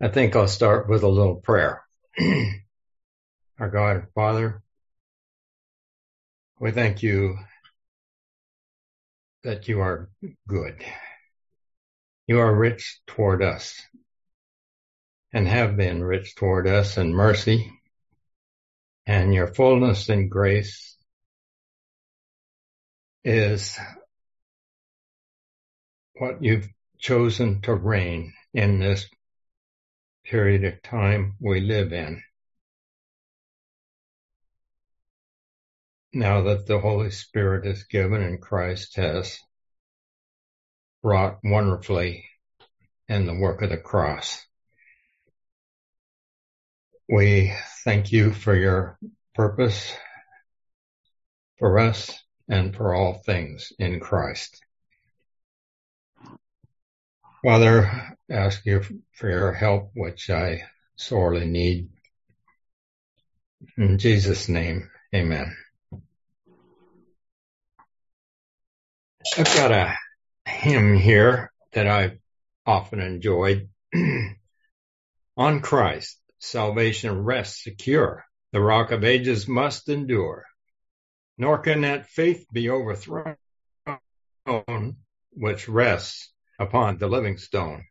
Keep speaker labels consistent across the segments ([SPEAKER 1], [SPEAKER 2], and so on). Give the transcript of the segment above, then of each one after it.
[SPEAKER 1] I think I'll start with a little prayer. Our God and Father, we thank you that you are good. You are rich toward us and have been rich toward us in mercy, and your fullness and grace is what you've chosen to reign in this period of time we live in. Now that the Holy Spirit is given and Christ has wrought wonderfully in the work of the cross, we thank you for your purpose for us and for all things in Christ. Father, I ask you for your help, which I sorely need. In Jesus' name, amen. I've got a hymn here that I've often enjoyed. On Christ, salvation rests secure. The rock of ages must endure. Nor can that faith be overthrown, which rests upon the living stone.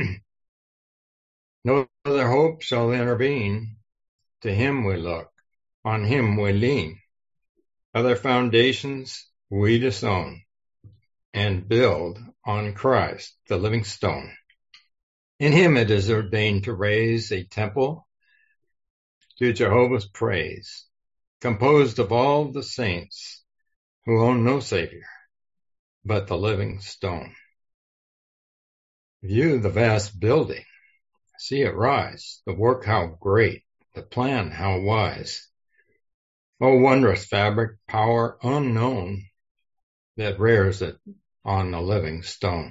[SPEAKER 1] No other hope shall intervene. To him we look, on him we lean. Other foundations we disown, and build on Christ, the living stone. In him it is ordained to raise a temple to Jehovah's praise, composed of all the saints who own no Savior but the living stone. View the vast building, see it rise, the work how great, the plan how wise. O wondrous fabric, power unknown that rears it on the living stone.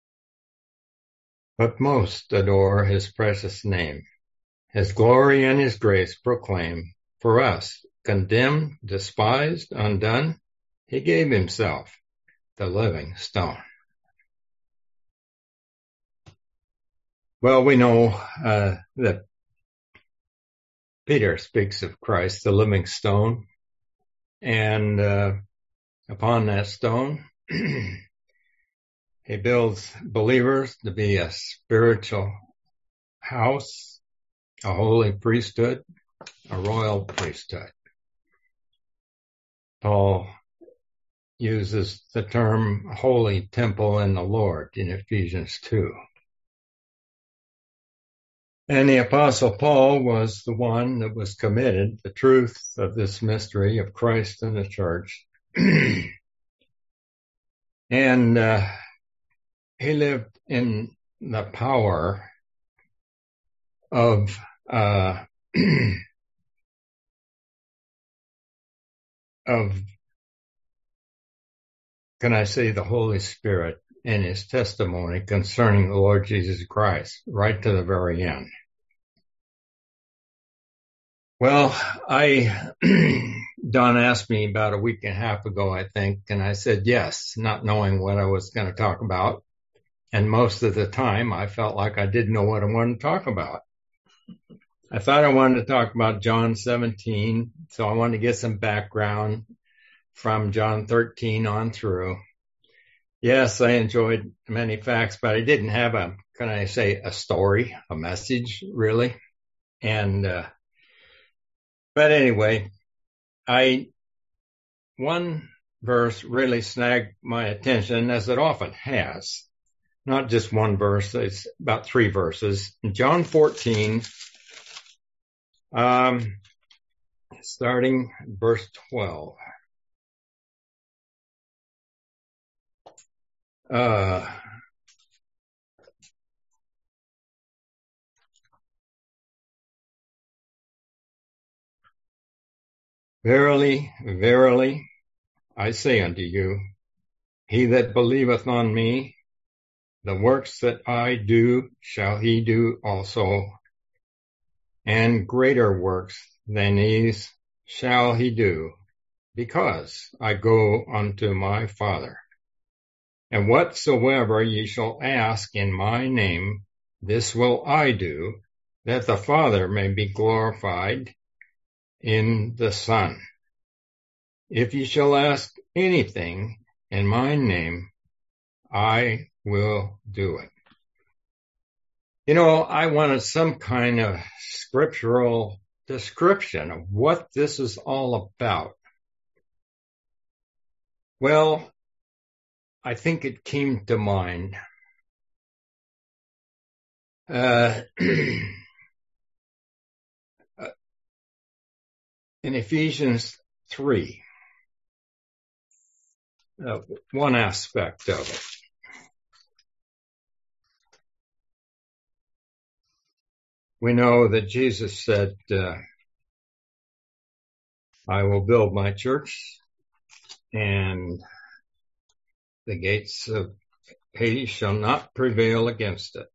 [SPEAKER 1] But most adore his precious name, his glory and his grace proclaim. For us, condemned, despised, undone, he gave himself, the living stone. Well, we know that Peter speaks of Christ, the living stone, and upon that stone, he builds believers to be a spiritual house, a holy priesthood, a royal priesthood. Paul uses the term holy temple in the Lord in Ephesians 2. And the Apostle Paul was the one that was committed the truth of this mystery of Christ and the church. And he lived in the power of can I say, the Holy Spirit in his testimony concerning the Lord Jesus Christ, right to the very end. Well, Don asked me about a week and a half ago, I think, and I said yes, not knowing what I was going to talk about. And most of the time, I felt like I didn't know what I wanted to talk about. I thought I wanted to talk about John 17, so I wanted to get some background from John 13 on through. Yes, I enjoyed many facts, but I didn't have a story, a message, really. And, but anyway, one verse really snagged my attention, as it often has. Not just one verse, it's about 3 verses. In John 14, starting verse 12. Verily, verily, I say unto you, he that believeth on me, the works that I do shall he do also, and greater works than these shall he do, because I go unto my Father. And whatsoever ye shall ask in my name, this will I do, that the Father may be glorified in the Son. If you shall ask anything in my name, I will do it. You know, I wanted some kind of scriptural description of what this is all about. Well, I think it came to mind. In Ephesians 3, one aspect of it. We know that Jesus said, I will build my church, and the gates of Hades shall not prevail against it.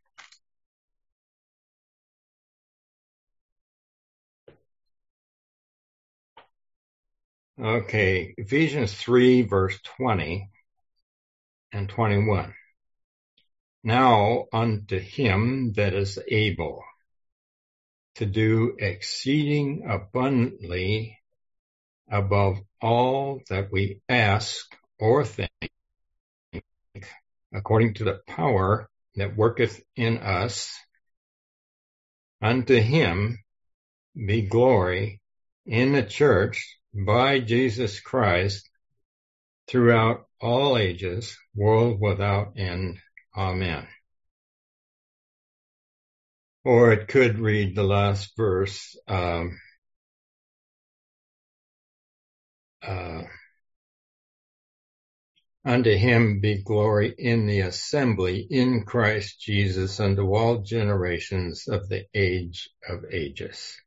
[SPEAKER 1] Okay, Ephesians 3, verse 20 and 21. Now unto him that is able to do exceeding abundantly above all that we ask or think, according to the power that worketh in us, unto him be glory in the church by Jesus Christ throughout all ages, world without end. Amen. Or it could read the last verse, unto him be glory in the assembly in Christ Jesus unto all generations of the age of ages.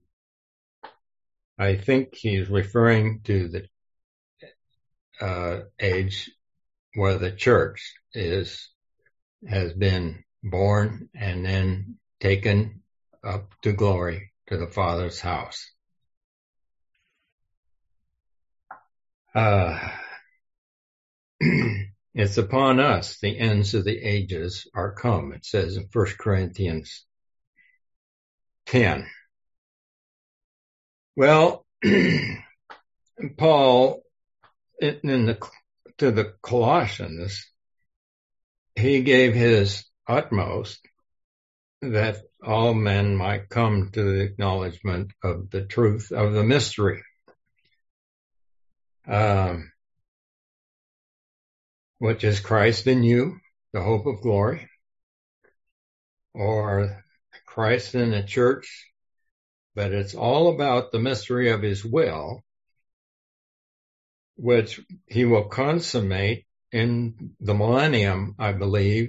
[SPEAKER 1] I think he's referring to the age where the church has been born and then taken up to glory to the Father's house. It's upon us the ends of the ages are come, it says in 1 Corinthians 10. Well, Paul, to the Colossians, he gave his utmost that all men might come to the acknowledgement of the truth of the mystery. Which is Christ in you, the hope of glory, or Christ in the church, but it's all about the mystery of his will, which he will consummate in the millennium, I believe,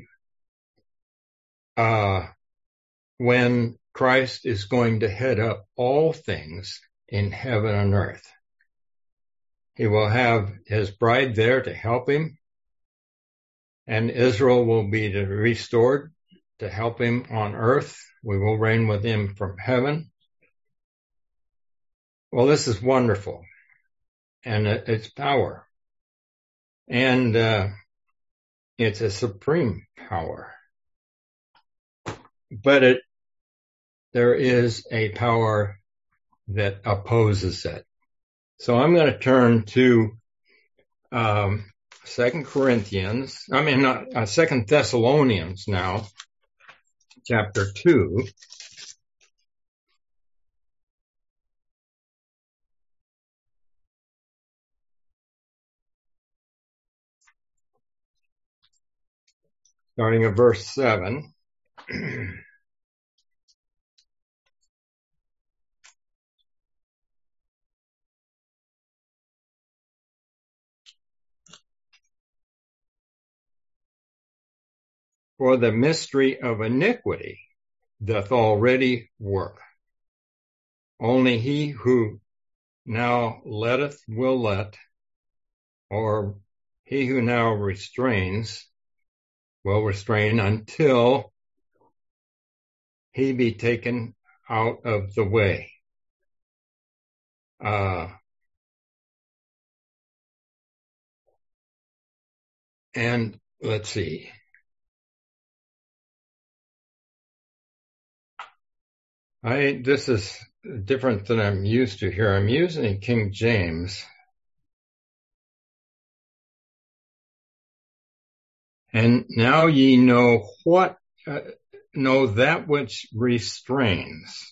[SPEAKER 1] when Christ is going to head up all things in heaven and earth. He will have his bride there to help him, and Israel will be restored to help him on earth. We will reign with him from heaven. Well, this is wonderful, and it's power, and it's a supreme power. But there is a power that opposes it. So I'm going to turn to 2 Thessalonians now, chapter 2. Starting at verse 7. For the mystery of iniquity doth already work. Only he who now letteth will let, or he who now restrains will restrain until he be taken out of the way. And let's see. This is different than I'm used to here. I'm using King James. And now ye know know that which restrains,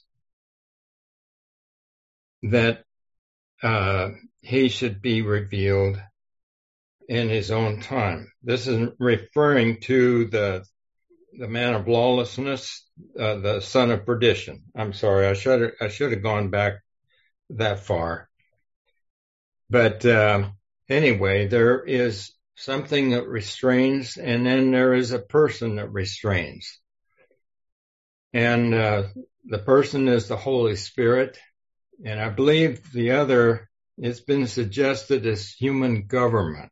[SPEAKER 1] that he should be revealed in his own time. This is referring to the man of lawlessness, the son of perdition. I'm sorry, I should have gone back that far. But anyway, there is something that restrains, and then there is a person that restrains. And the person is the Holy Spirit. And I believe the other, it's been suggested as human government.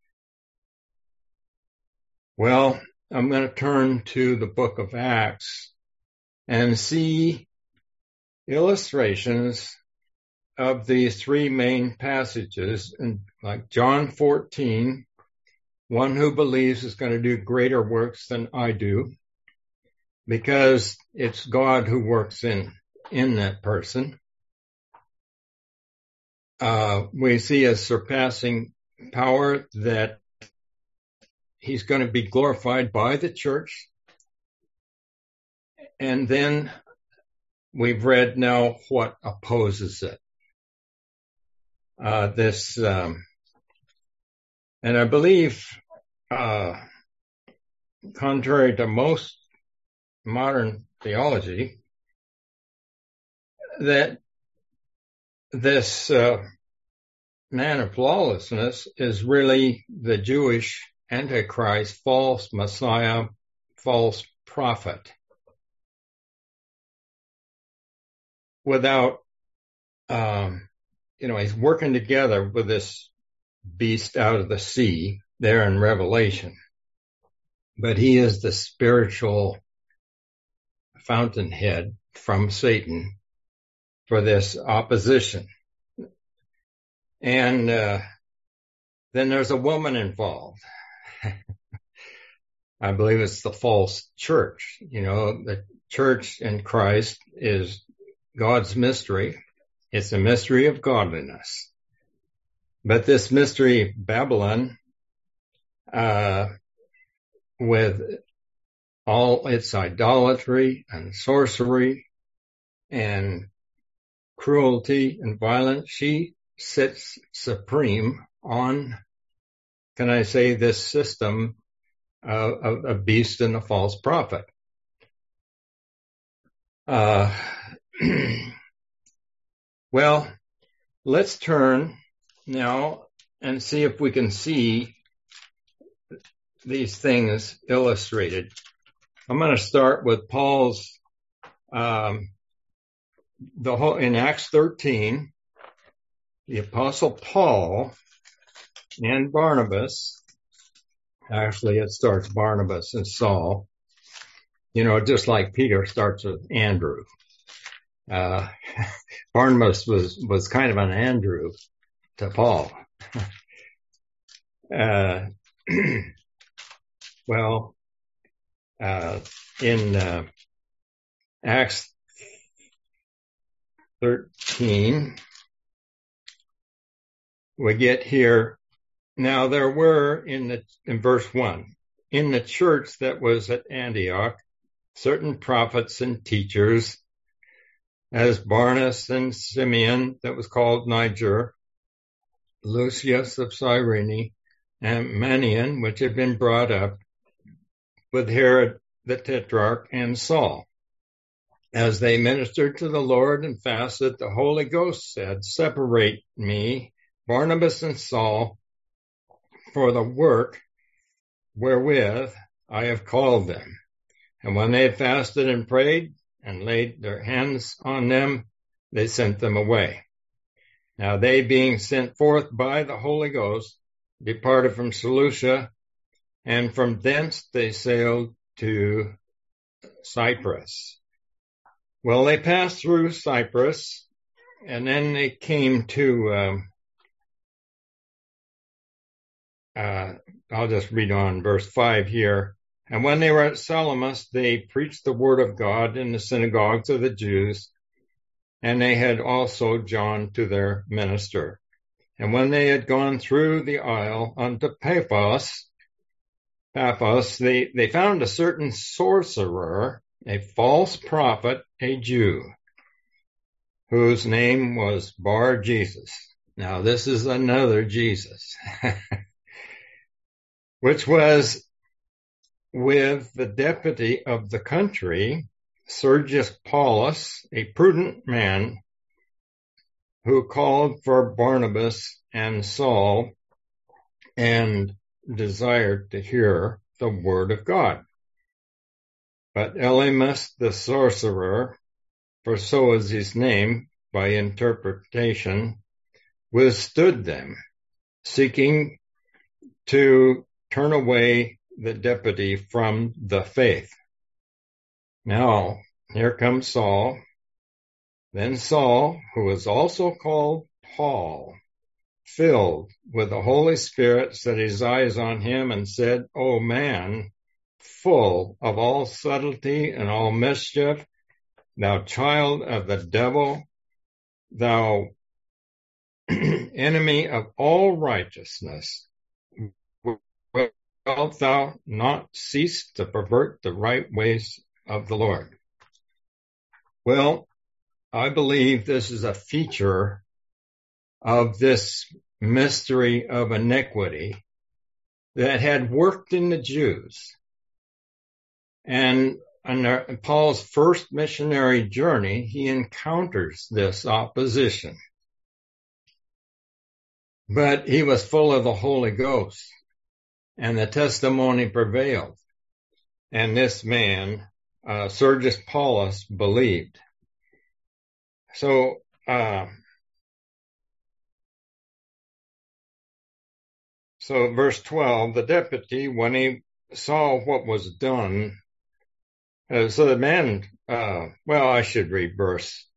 [SPEAKER 1] Well, I'm going to turn to the book of Acts and see illustrations of these three main passages. And like John 14, one who believes is going to do greater works than I do, because it's God who works in that person. We see a surpassing power that he's going to be glorified by the church. And then we've read now what opposes it. And I believe, contrary to most modern theology, that this man of lawlessness is really the Jewish Antichrist, false Messiah, false prophet. Without, he's working together with this beast out of the sea there in Revelation. But he is the spiritual fountainhead from Satan for this opposition. And then there's a woman involved. I believe it's the false church. The church in Christ is God's mystery. It's a mystery of godliness. But this mystery, Babylon, with all its idolatry and sorcery and cruelty and violence, she sits supreme on, can I say, this system of a beast and a false prophet. Well, let's turn now and see if we can see these things illustrated. I'm going to start with Paul's, in Acts 13, the Apostle Paul and Barnabas, actually it starts Barnabas and Saul, just like Peter starts with Andrew. Barnabas was kind of an Andrew to Paul. In Acts 13, we get here. Now there were in verse 1, in the church that was at Antioch, certain prophets and teachers, as Barnabas and Simeon, that was called Niger, Lucius of Cyrene, and Manaen, which had been brought up with Herod the Tetrarch and Saul. As they ministered to the Lord and fasted, the Holy Ghost said, separate me, Barnabas and Saul, for the work wherewith I have called them. And when they had fasted and prayed and laid their hands on them, they sent them away. Now they, being sent forth by the Holy Ghost, departed from Seleucia, and from thence they sailed to Cyprus. Well, they passed through Cyprus, and then they came to, I'll just read on verse 5 here. And when they were at Salamis, they preached the word of God in the synagogues of the Jews, and they had also John to their minister. And when they had gone through the isle unto Paphos, they found a certain sorcerer, a false prophet, a Jew, whose name was Bar Jesus. Now this is another Jesus, which was with the deputy of the country, Sergius Paulus, a prudent man, who called for Barnabas and Saul and desired to hear the word of God. But Elymas the sorcerer, for so is his name by interpretation, withstood them, seeking to turn away the deputy from the faith. Now, here comes Saul. Then Saul, who was also called Paul, filled with the Holy Spirit, set his eyes on him and said, O man, full of all subtlety and all mischief, thou child of the devil, thou enemy of all righteousness, wilt thou not cease to pervert the right ways of the Lord? Well, I believe this is a feature of this mystery of iniquity that had worked in the Jews. And on Paul's first missionary journey, he encounters this opposition. But he was full of the Holy Ghost, and the testimony prevailed. And this man, Sergius Paulus, believed. So, verse 12, the deputy, when he saw what was done, so the man, I should read verse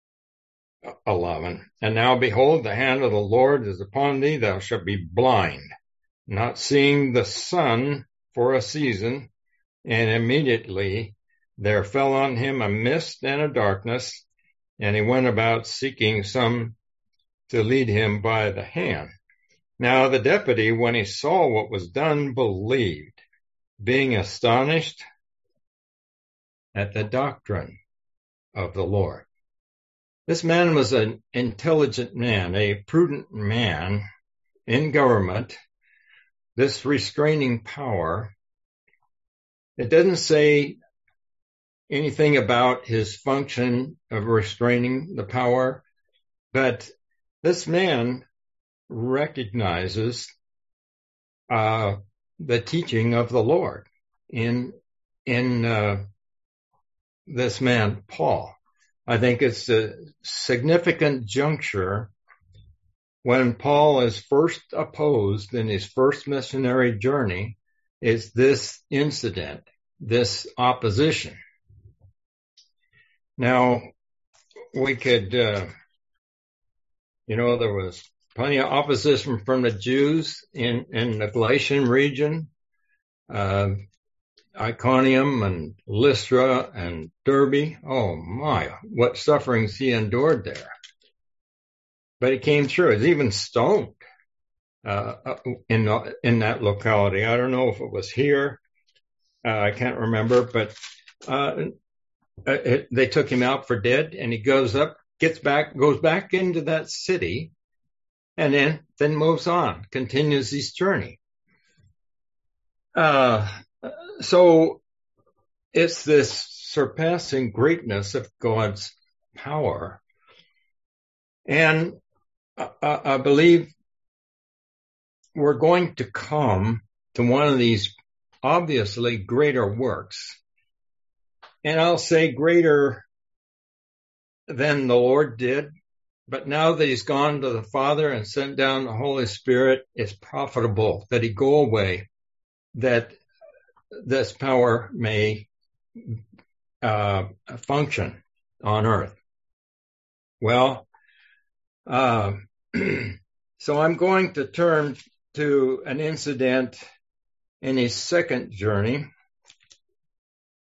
[SPEAKER 1] 11. And now behold, the hand of the Lord is upon thee, thou shalt be blind, not seeing the sun for a season. And immediately there fell on him a mist and a darkness, and he went about seeking some to lead him by the hand. Now the deputy, when he saw what was done, believed, being astonished at the doctrine of the Lord. This man was an intelligent man, a prudent man in government. This restraining power, it doesn't say anything about his function of restraining the power, but this man recognizes the teaching of the Lord in this man, Paul. I think it's a significant juncture when Paul is first opposed in his first missionary journey is this incident, this opposition. Now, we could, there was plenty of opposition from the Jews in the Galatian region, Iconium and Lystra and Derbe. Oh my, what sufferings he endured there. But he came through. He was even stoned in that locality. I don't know if it was here. I can't remember, but they took him out for dead, and he goes back into that city, and then moves on, continues his journey. So it's this surpassing greatness of God's power. And I believe we're going to come to one of these obviously greater works. And I'll say greater than the Lord did. But now that he's gone to the Father and sent down the Holy Spirit, it's profitable that he go away, that this power may function on earth. Well, so I'm going to turn to an incident in his second journey,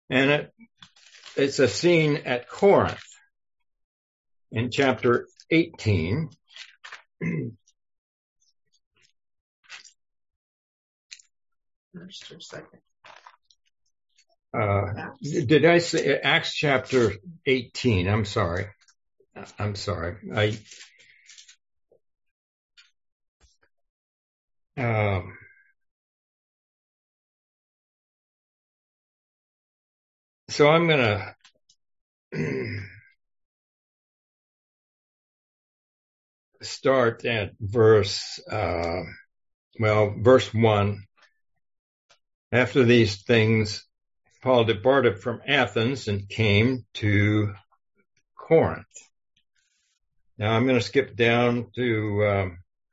[SPEAKER 1] And it's a scene at Corinth in chapter 18.
[SPEAKER 2] First or second?
[SPEAKER 1] Did I say Acts chapter 18? I'm sorry. So I'm going to start at verse 1. After these things, Paul departed from Athens and came to Corinth. Now I'm going to skip down to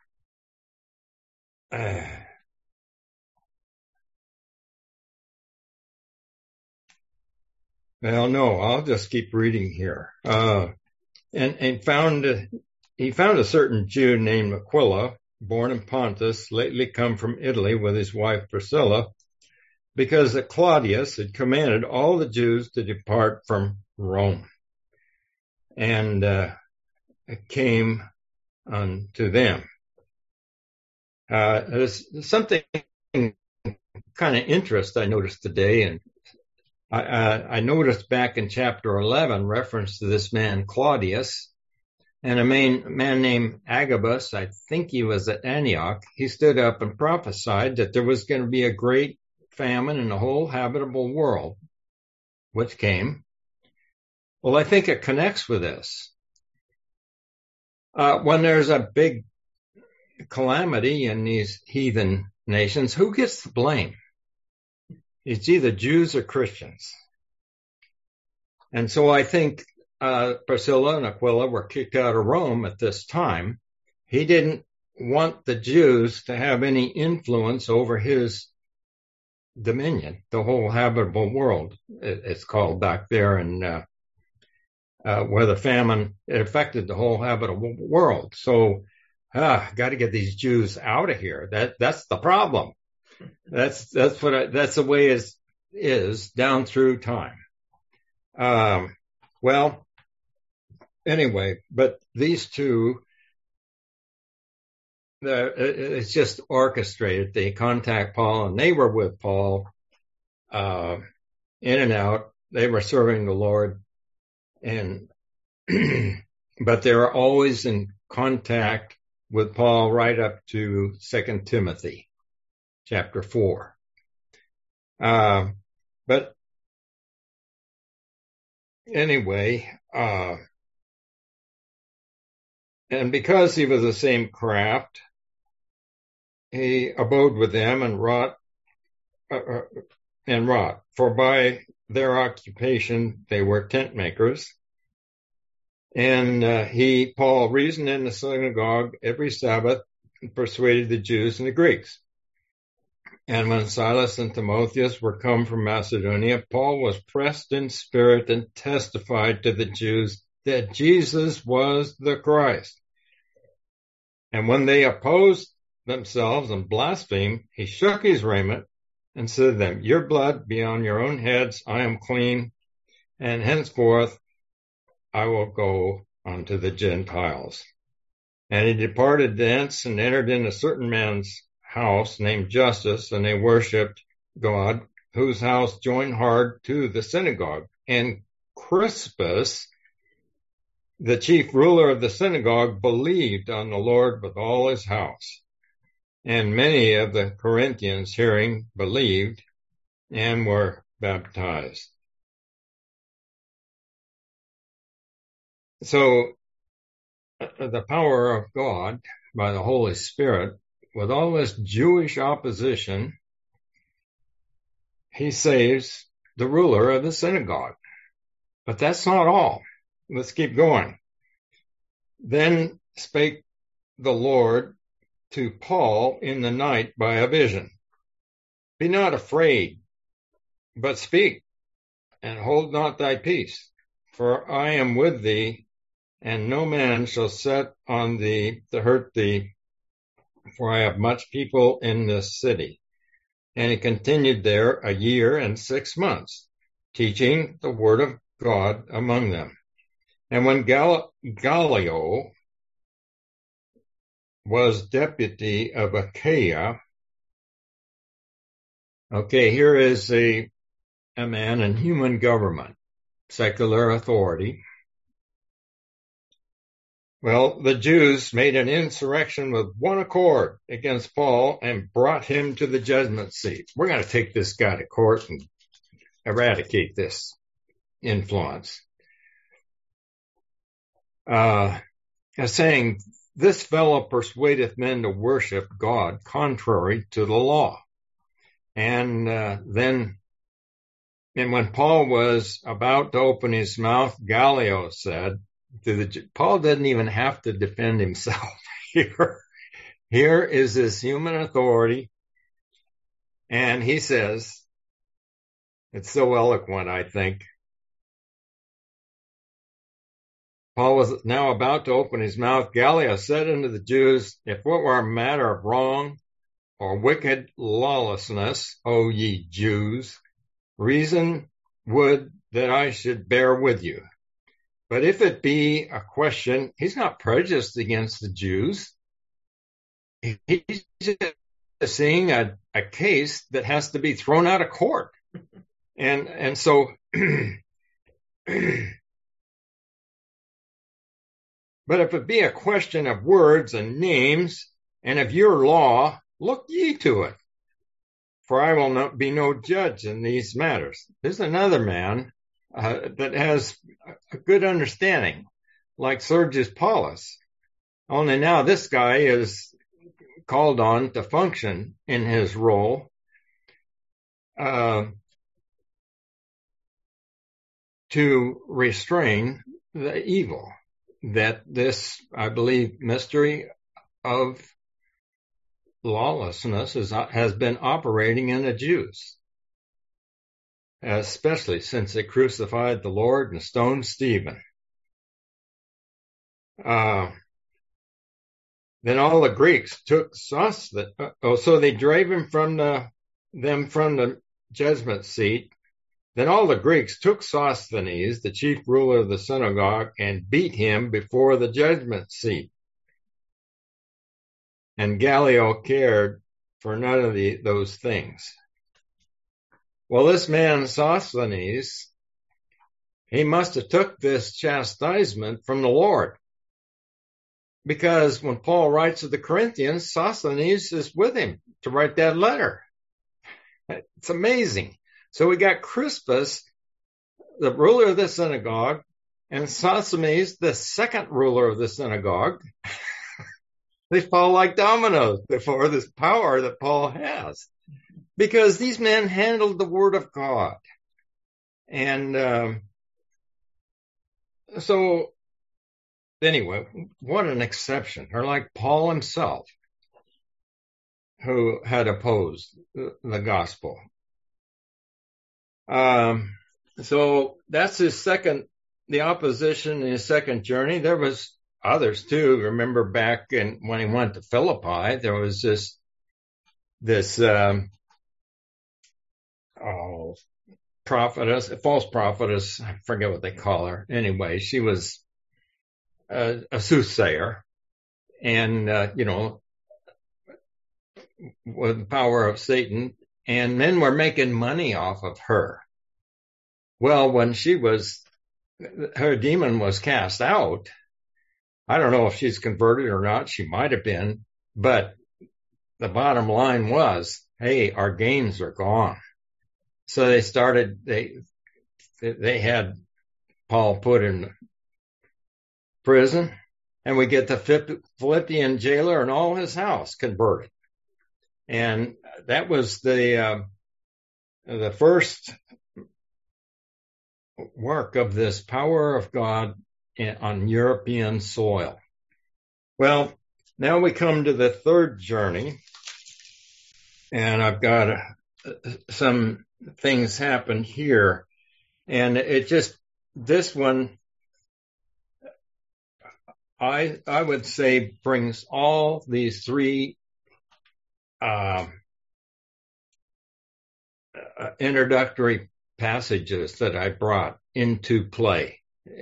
[SPEAKER 1] I'll just keep reading here. And he found a certain Jew named Aquila, born in Pontus, lately come from Italy with his wife Priscilla, because that Claudius had commanded all the Jews to depart from Rome, and came unto them. There's something kind of interest I noticed today, and I noticed back in chapter 11 reference to this man Claudius, and a man named Agabus. I think he was at Antioch. He stood up and prophesied that there was going to be a great famine in the whole habitable world, which came. Well, I think it connects with this. When there's a big calamity in these heathen nations, who gets the blame? It's either Jews or Christians. And so I think Priscilla and Aquila were kicked out of Rome at this time. He didn't want the Jews to have any influence over his dominion, the whole habitable world, it's called back there, and where the famine affected the whole habitable world. So, got to get these Jews out of here. That's the problem. That's the way it is down through time. Anyway, but these two, it's just orchestrated. They contact Paul, and they were with Paul, in and out. They were serving the Lord, and but they were always in contact with Paul right up to 2 Timothy chapter 4. But anyway, and because he was the same craft, he abode with them and wrought. For by their occupation they were tent makers. And Paul, reasoned in the synagogue every Sabbath and persuaded the Jews and the Greeks. And when Silas and Timotheus were come from Macedonia, Paul was pressed in spirit and testified to the Jews that Jesus was the Christ. And when they opposed themselves and blasphemed, he shook his raiment and said to them, your blood be on your own heads, I am clean, and henceforth I will go unto the Gentiles. And he departed thence and entered in a certain man's house named Justus, and they worshipped God, whose house joined hard to the synagogue. And Crispus, the chief ruler of the synagogue, believed on the Lord with all his house. And many of the Corinthians, hearing, believed and were baptized. So the power of God by the Holy Spirit, with all this Jewish opposition, he saves the ruler of the synagogue. But that's not all. Let's keep going. Then spake the Lord to Paul in the night by a vision. Be not afraid, but speak, and hold not thy peace, for I am with thee, and no man shall set on thee to hurt thee, for I have much people in this city. And he continued there 1 year and 6 months, teaching the word of God among them. And when Gallio was deputy of Achaia, okay, here is a man in human government, secular authority. Well, the Jews made an insurrection with one accord against Paul and brought him to the judgment seat. We're going to take this guy to court and eradicate this influence. Saying, this fellow persuadeth men to worship God contrary to the law. And when Paul was about to open his mouth, Gallio said, Paul didn't even have to defend himself here. Here is this human authority, and he says, it's so eloquent, I think. Paul was now about to open his mouth. Gallio said unto the Jews, if what were a matter of wrong or wicked lawlessness, O ye Jews, reason would that I should bear with you. But if it be a question, he's not prejudiced against the Jews. He's just seeing a case that has to be thrown out of court. And so, but if it be a question of words and names and of your law, look ye to it. For I will not be no judge in these matters. There's another man that has a good understanding, like Sergius Paulus. Only now this guy is called on to function in his role to restrain the evil that this, I believe, mystery of lawlessness has been operating in the Jews, especially since they crucified the Lord and stoned Stephen. Then all the Greeks took Sosthenes. So they drave him from the judgment seat. Then all the Greeks took Sosthenes, the chief ruler of the synagogue, and beat him before the judgment seat. And Gallio cared for none of those things. Well, this man Sosthenes, he must have took this chastisement from the Lord. Because when Paul writes to the Corinthians, Sosthenes is with him to write that letter. It's amazing. So we got Crispus, the ruler of the synagogue, and Sosthenes, the second ruler of the synagogue. They fall like dominoes before this power that Paul has. Because these men handled the word of God. And so, anyway, what an exception. Or like Paul himself, who had opposed the gospel. So that's the opposition in his second journey. There was others too. Remember back when he went to Philippi, there was this prophetess, false prophetess, I forget what they call her. Anyway, she was a soothsayer, and with the power of Satan, and men were making money off of her. Well, when her demon was cast out, I don't know if she's converted or not. She might have been, but the bottom line was, hey, our gains are gone. So they had Paul put in prison, and we get the Philippian jailer and all his house converted. And that was the first work of this power of God on European soil. Well, now we come to the third journey, and I've got some things happen here, and this one, I would say, brings all these three introductory passages that I brought into play.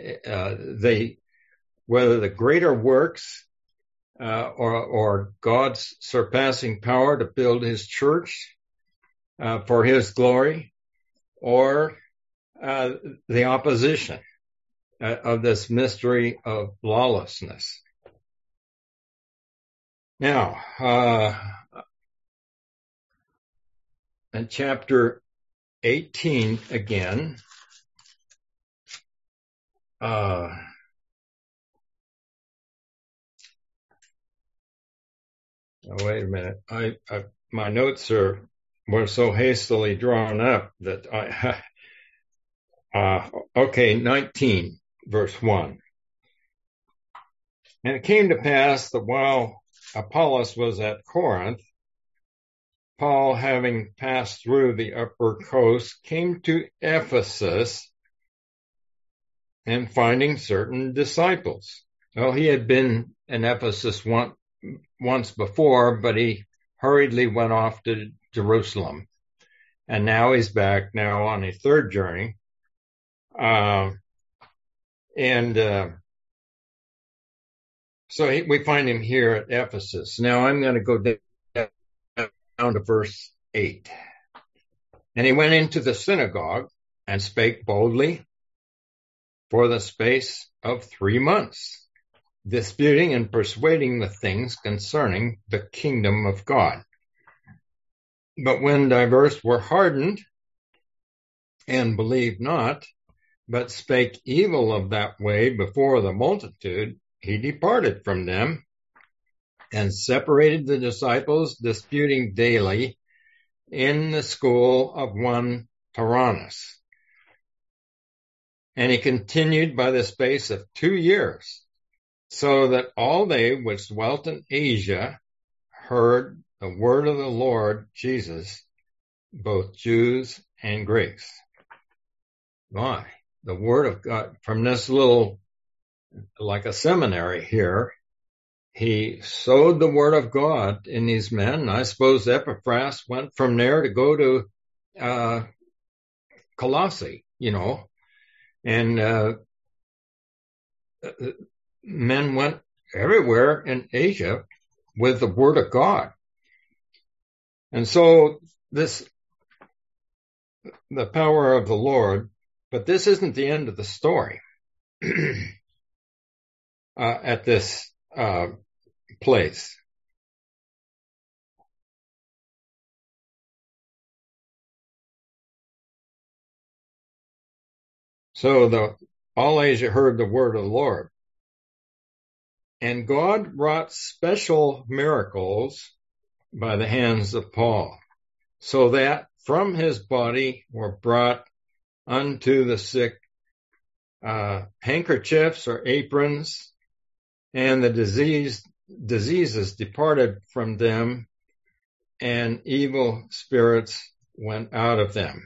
[SPEAKER 1] Whether the greater works or God's surpassing power to build his church for his glory, or the opposition of this mystery of lawlessness. Now, in chapter 18 again, wait a minute. My notes were so hastily drawn up that okay, 19, verse 1. And it came to pass that while Apollos was at Corinth, Paul, having passed through the upper coast, came to Ephesus, and finding certain disciples. Well, he had been in Ephesus once before, but he hurriedly went off to Jerusalem. And now he's back now on a third journey. So we find him here at Ephesus. Now I'm going to go down to verse 8. And he went into the synagogue and spake boldly for the space of 3 months, disputing and persuading the things concerning the kingdom of God. But when divers were hardened and believed not, but spake evil of that way before the multitude, he departed from them and separated the disciples, disputing daily in the school of one Tyrannus. And he continued by the space of 2 years, so that all they which dwelt in Asia heard the word of the Lord Jesus, both Jews and Greeks. Why? The word of God, from this little, like a seminary here, he sowed the word of God in these men. And I suppose Epaphras went from there to go to Colossae, and men went everywhere in Asia with the word of God. And so the power of the Lord, but this isn't the end of the story at this place. So all Asia heard the word of the Lord. And God wrought special miracles by the hands of Paul, so that from his body were brought unto the sick handkerchiefs or aprons, and the diseases departed from them, and evil spirits went out of them.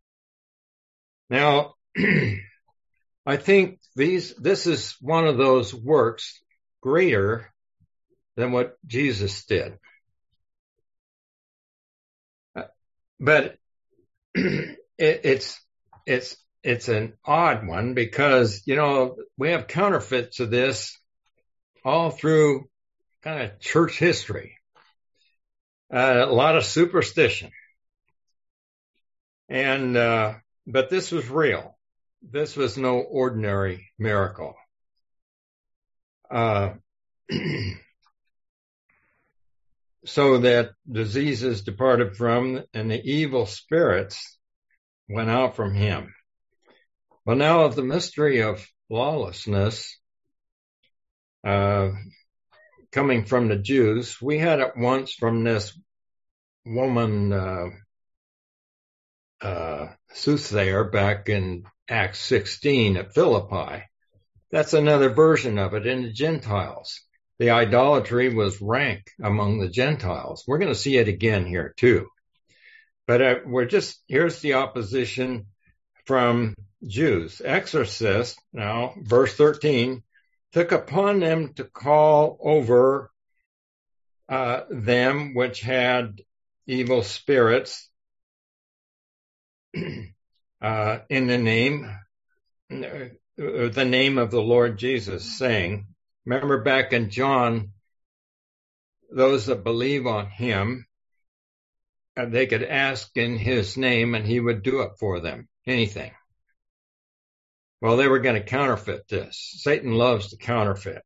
[SPEAKER 1] Now, I think this is one of those works greater than what Jesus did. But it's an odd one because, we have counterfeits of this all through kind of church history. A lot of superstition. And, but this was real. This was no ordinary miracle. So that diseases departed from, and the evil spirits went out from him. Well, now of the mystery of lawlessness coming from the Jews, we had it once from this woman soothsayer back in Acts 16 at Philippi. That's another version of it in the Gentiles. The idolatry was rank among the Gentiles. We're going to see it again here too. But here's the opposition from Jews. Exorcists, now, verse 13, took upon them to call over them which had evil spirits in the name of the Lord Jesus, saying, remember back in John, those that believe on him, they could ask in his name and he would do it for them, anything. Well, they were going to counterfeit this. Satan loves to counterfeit.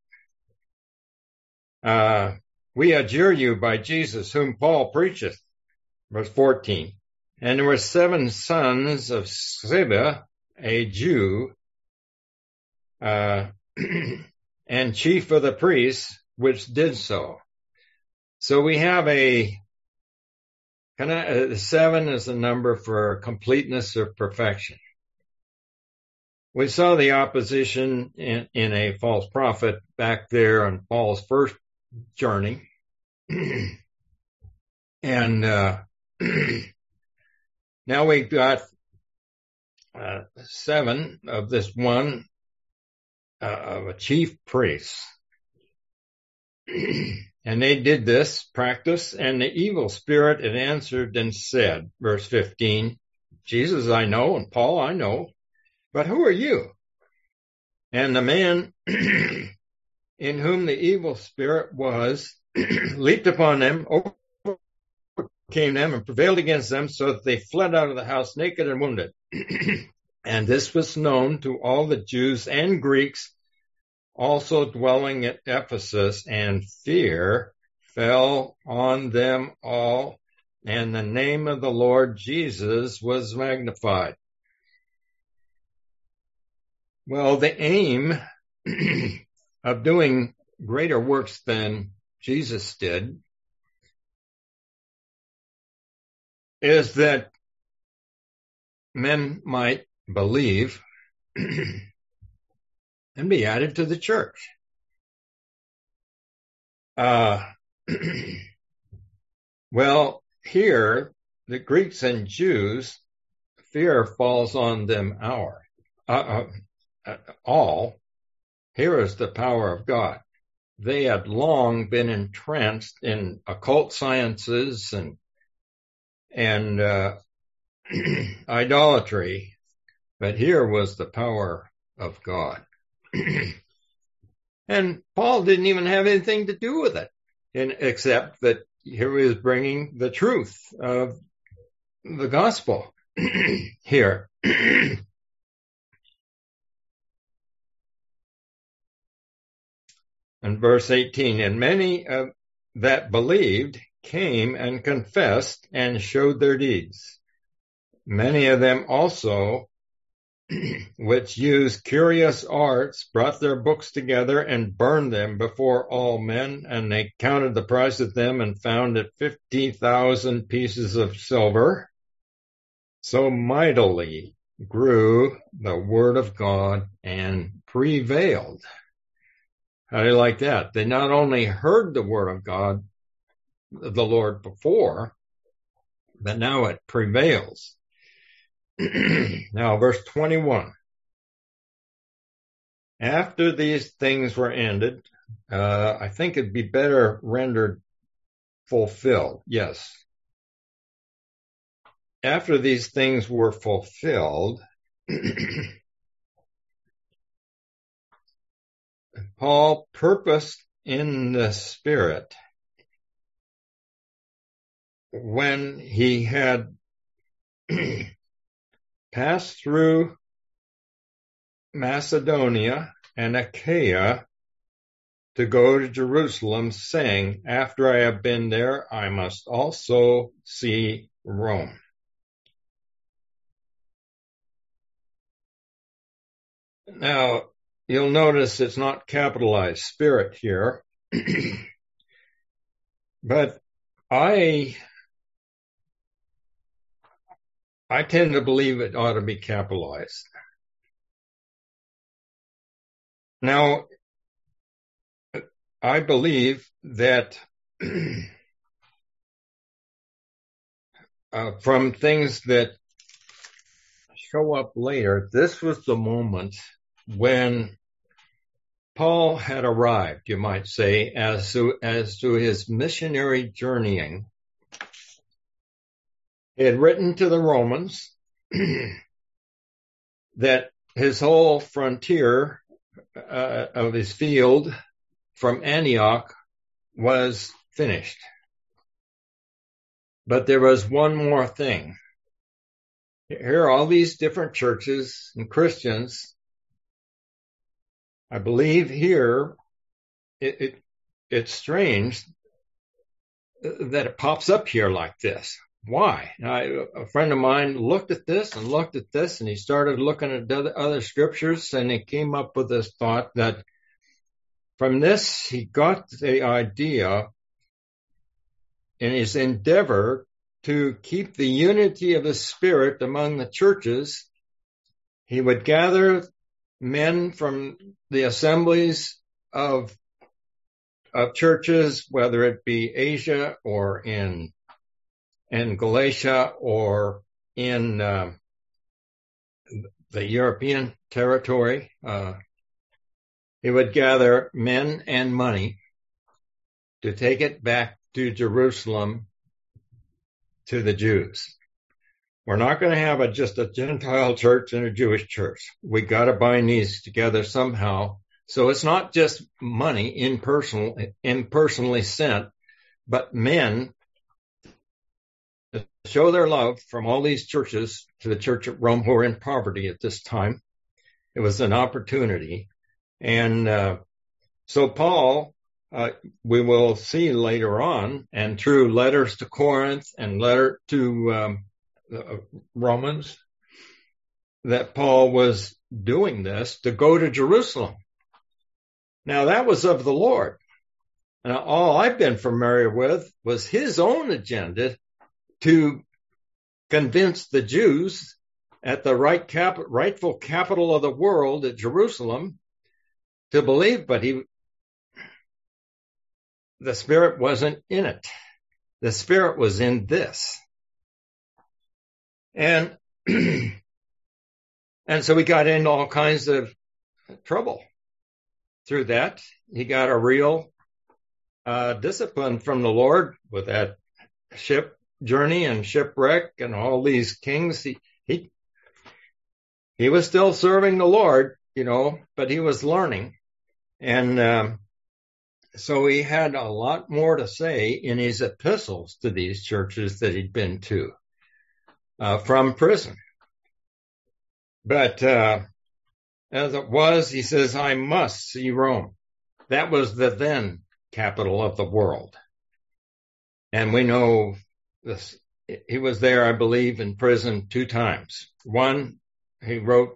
[SPEAKER 1] We adjure you by Jesus, whom Paul preacheth, verse 14. And there were 7 sons of Sceva, a Jew, and chief of the priests, which did so. So we have 7 is the number for completeness of perfection. We saw the opposition in a false prophet back there on Paul's first journey. And now we've got 7 of this one of a chief priest. And they did this practice, and the evil spirit had answered and said, verse 15, Jesus I know, and Paul I know, but who are you? And the man in whom the evil spirit was leaped upon them, overcame them, and prevailed against them, so that they fled out of the house naked and wounded. And this was known to all the Jews and Greeks also dwelling at Ephesus, and fear fell on them all, and the name of the Lord Jesus was magnified. Well, the aim of doing greater works than Jesus did is that men might believe and be added to the church. Well, here, the Greeks and Jews, fear falls on them all. Here is the power of God. They had long been entranced in occult sciences and idolatry, but here was the power of God. And Paul didn't even have anything to do with it, except that here he was bringing the truth of the gospel here. And verse 18, and many that believed came and confessed and showed their deeds. Many of them also, which used curious arts, brought their books together and burned them before all men, and they counted the price of them and found it 50,000 pieces of silver. So mightily grew the word of God and prevailed. How do you like that? They not only heard the word of God, the Lord, before, but now it prevails. Now, verse 21. After these things were ended, I think it'd be better rendered fulfilled. Yes. After these things were fulfilled, Paul purposed in the Spirit, when he had passed through Macedonia and Achaia, to go to Jerusalem, saying, after I have been there, I must also see Rome. Now, you'll notice it's not capitalized Spirit here, but I tend to believe it ought to be capitalized. Now, I believe that from things that show up later, this was the moment when Paul had arrived, you might say, as to his missionary journeying. He had written to the Romans, that his whole frontier of his field from Antioch was finished. But there was one more thing. Here are all these different churches and Christians. I believe here it's strange that it pops up here like this. Why? A friend of mine looked at this, and he started looking at other scriptures, and he came up with this thought that from this he got the idea in his endeavor to keep the unity of the Spirit among the churches. He would gather men from the assemblies of churches, whether it be Asia or in Galatia or in the European territory. He would gather men and money to take it back to Jerusalem to the Jews. We're not going to have just a Gentile church and a Jewish church. We got to bind these together somehow. So it's not just money impersonally sent, but men to show their love from all these churches to the church at Rome who were in poverty at this time. It was an opportunity. And so Paul, we will see later on, and through letters to Corinth and letter to Romans, that Paul was doing this to go to Jerusalem. Now that was of the Lord. And all I've been familiar with was his own agenda to convince the Jews at the rightful capital of the world at Jerusalem to believe, but the Spirit wasn't in it. The Spirit was in this. And so we got into all kinds of trouble through that. He got a real discipline from the Lord with that ship journey and shipwreck and all these kings. He was still serving the Lord, but he was learning. And so he had a lot more to say in his epistles to these churches that he'd been to from prison. But as it was, he says, I must see Rome. That was the then capital of the world. And we know this. He was there, I believe, in prison 2 times. One, he wrote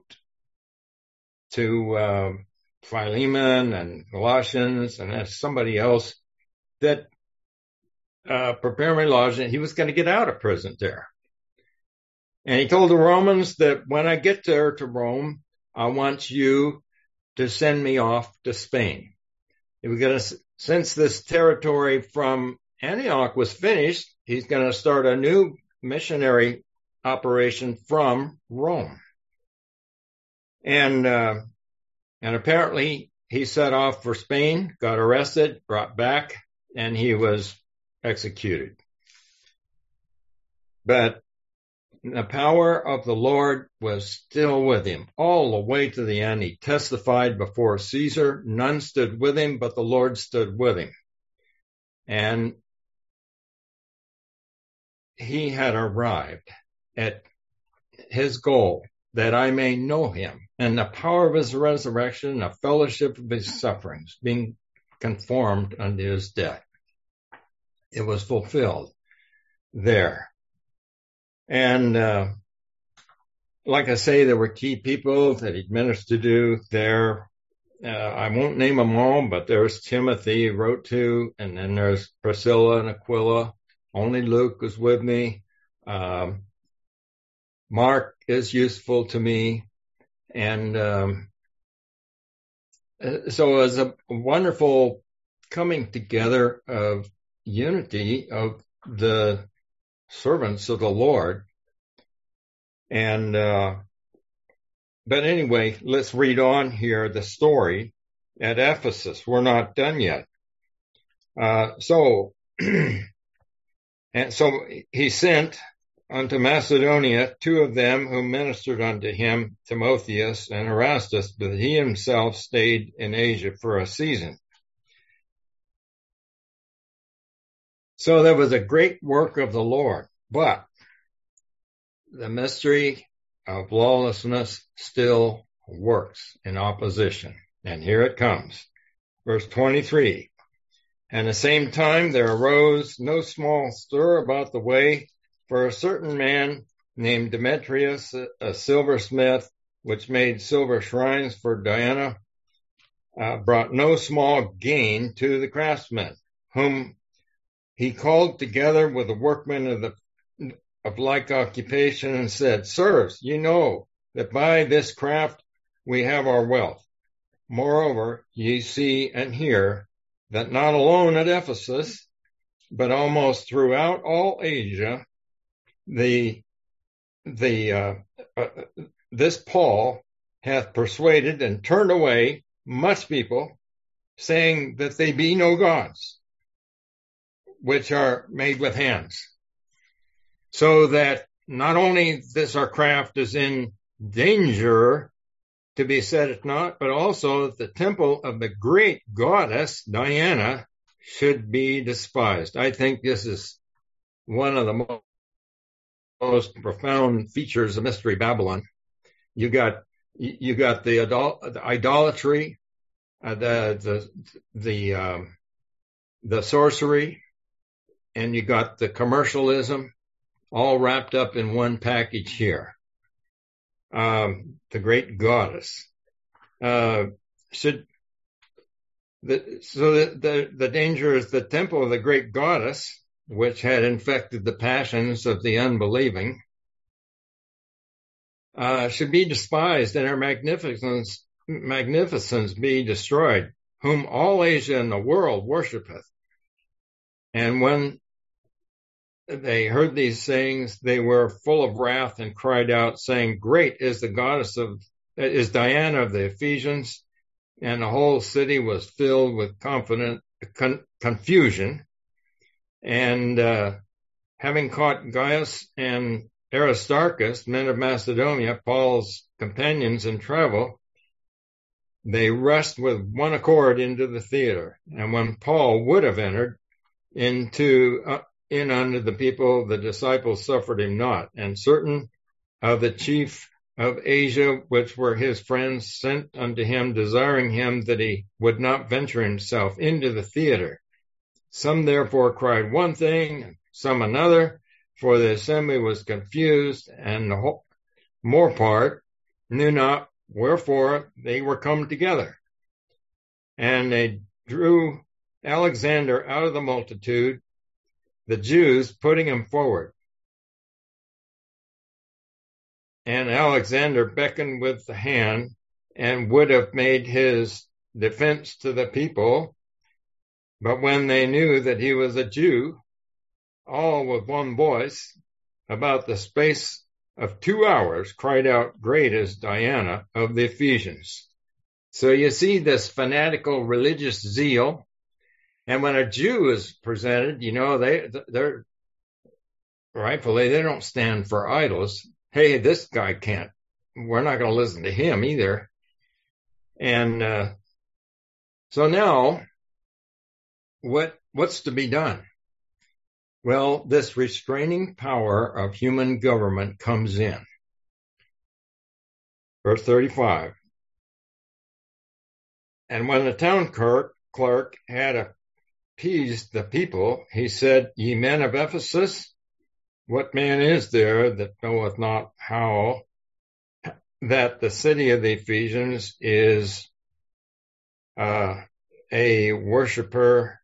[SPEAKER 1] to Philemon and Colossians, and there's somebody else that prepared me lodging. He was going to get out of prison there. And he told the Romans that when I get there to Rome, I want you to send me off to Spain. He was going to, since this territory from Antioch was finished, he's going to start a new missionary operation from Rome. And apparently he set off for Spain, got arrested, brought back, and he was executed. But the power of the Lord was still with him all the way to the end. He testified before Caesar. None stood with him, but the Lord stood with him. And he had arrived at his goal, that I may know him and the power of his resurrection, the fellowship of his sufferings, being conformed unto his death. It was fulfilled there. And like I say, there were key people that he'd ministered to there. I won't name them all, but there's Timothy he wrote to, and then there's Priscilla and Aquila. Only Luke was with me. Mark is useful to me. And so it was a wonderful coming together of unity of the servants of the Lord. And but anyway, let's read on here the story at Ephesus. We're not done yet. So he sent unto Macedonia 2 of them who ministered unto him, Timotheus and Erastus, but he himself stayed in Asia for a season. So there was a great work of the Lord, but the mystery of lawlessness still works in opposition. And here it comes. Verse 23. And the same time there arose no small stir about the way, for a certain man named Demetrius, a silversmith, which made silver shrines for Diana, brought no small gain to the craftsmen, whom he called together with the workmen of like occupation and said, Sirs, you know that by this craft we have our wealth. Moreover, ye see and hear that not alone at Ephesus, but almost throughout all Asia, this Paul hath persuaded and turned away much people, saying that they be no gods, which are made with hands. So that not only this our craft is in danger to be set at naught, but also that the temple of the great goddess Diana should be despised. I think this is one of the most profound features of Mystery Babylon. You got the idolatry, the sorcery, and you got the commercialism, all wrapped up in one package here. The great goddess. The danger is the temple of the great goddess, which had infected the passions of the unbelieving, should be despised and her magnificence be destroyed, whom all Asia and the world worshipeth. And when they heard these sayings, they were full of wrath and cried out, saying, Great is is Diana of the Ephesians. And the whole city was filled with confusion. And having caught Gaius and Aristarchus, men of Macedonia, Paul's companions in travel, they rushed with one accord into the theater. And when Paul would have entered in unto the people, the disciples suffered him not. And certain of the chief of Asia, which were his friends, sent unto him, desiring him that he would not venture himself into the theater. Some therefore cried one thing, and some another, for the assembly was confused, and the more part knew not wherefore they were come together. And they drew Alexander out of the multitude, the Jews putting him forward. And Alexander beckoned with the hand and would have made his defense to the people. But when they knew that he was a Jew, all with one voice, about the space of 2 hours, cried out, Great is Diana of the Ephesians. So you see this fanatical religious zeal. And when a Jew is presented, they're rightfully, they don't stand for idols. Hey, this guy can't. We're not going to listen to him either. And so now, what's to be done? Well, this restraining power of human government comes in. Verse 35. And when the town clerk had appeased the people, he said, Ye men of Ephesus, what man is there that knoweth not how that the city of the Ephesians is a worshiper